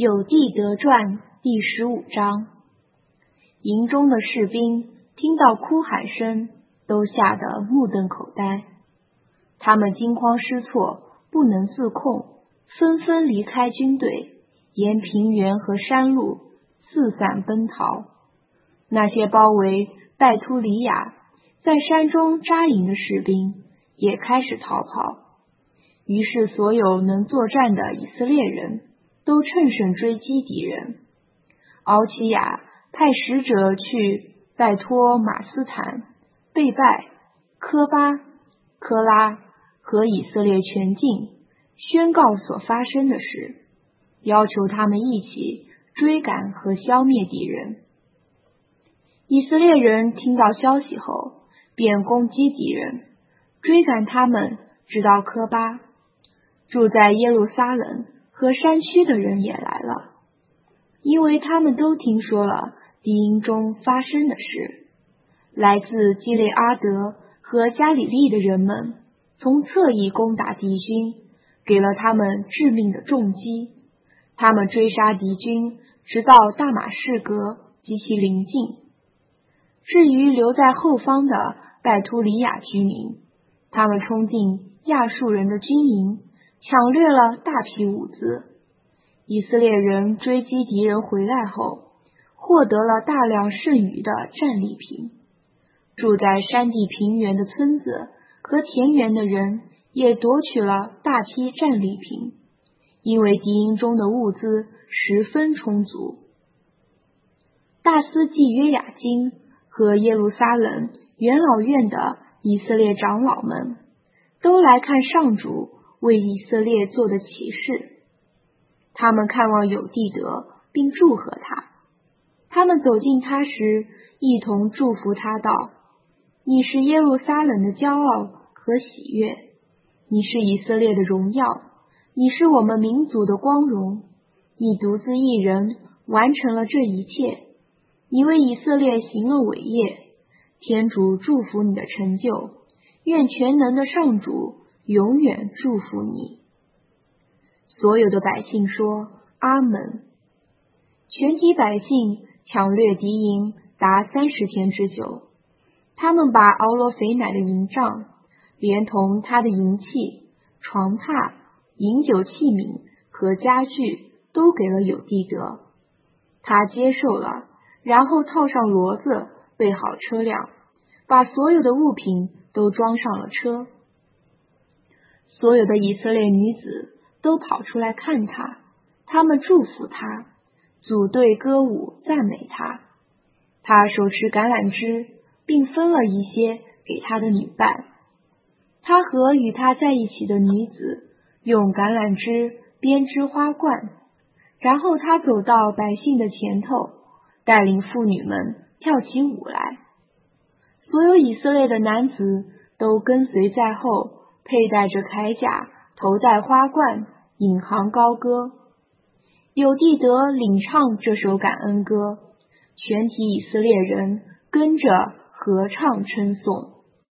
有地德传第15章。营中的士兵听到哭喊声，都吓得目瞪口呆。他们惊慌失措，不能自控，纷纷离开军队，沿平原和山路四散奔逃。那些包围拜突里亚在山中扎营的士兵也开始逃跑。于是所有能作战的以色列人都乘胜追击敌人。敖奇亚派使者去拜托马斯坦、贝拜、科巴、科拉和以色列全境，宣告所发生的事，要求他们一起追赶和消灭敌人。以色列人听到消息后，便攻击敌人，追赶他们直到科巴。住在耶路撒冷和山区的人也来了，因为他们都听说了敌营中发生的事。来自基列阿德和加里利的人们从侧翼攻打敌军，给了他们致命的重击。他们追杀敌军，直到大马士革及其邻近。至于留在后方的拜突里亚居民，他们冲进亚述人的军营，抢掠了大批物资。以色列人追击敌人回来后，获得了大量剩余的战利品。住在山地平原的村子和田园的人也夺取了大批战利品，因为敌营中的物资十分充足。大司祭约雅斤和耶路撒冷元老院的以色列长老们都来看上主为以色列做的奇事。他们看望有地德，并祝贺他。他们走近他时，一同祝福他道：你是耶路撒冷的骄傲和喜悦，你是以色列的荣耀，你是我们民族的光荣。你独自一人完成了这一切，你为以色列行了伟业。天主祝福你的成就，愿全能的上主永远祝福你。所有的百姓说阿们。全体百姓抢掠敌营达30天之久。他们把敖罗肥乃的营帐，连同他的营器、床榻、饮酒器皿和家具都给了有地德。他接受了，然后套上骡子，备好车辆，把所有的物品都装上了车。所有的以色列女子都跑出来看他，他们祝福他，组队歌舞赞美他。他手持橄榄枝，并分了一些给他的女伴。他和与他在一起的女子用橄榄枝编织花冠，然后他走到百姓的前头，带领妇女们跳起舞来。所有以色列的男子都跟随在后，佩戴着铠甲，头戴花冠，引吭高歌。有地德领唱这首感恩歌，全体以色列人跟着合唱称颂。